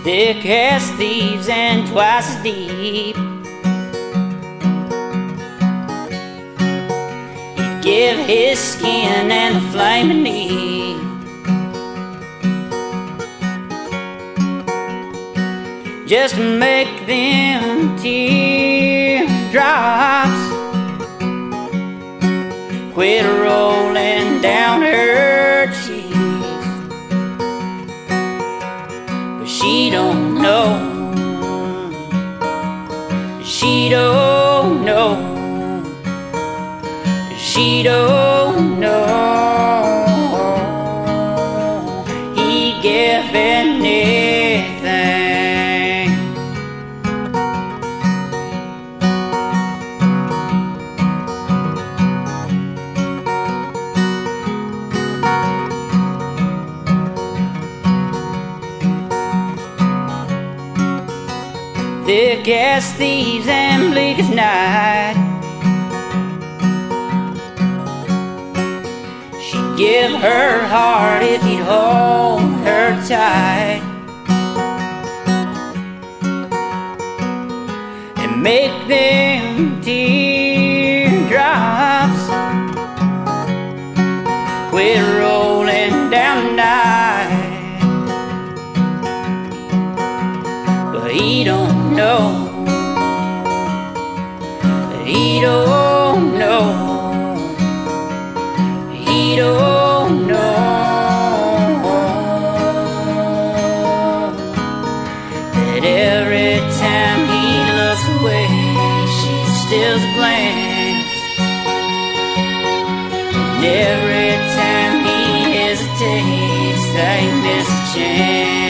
thick as thieves and twice as deep. He'd give his skin and the flame beneath just to make them teardrops quit rolling down her cheeks. But she don't know, she don't know, she don't know. He'd give anything. Thick as thieves and bleak as night, she'd give her heart if he'd hold her tight and make them teardrops quit rolling down the night. But he don't know, he don't know, he don't know that every time he looks away, she steals a glance, and every time he hesitates, they miss a chance.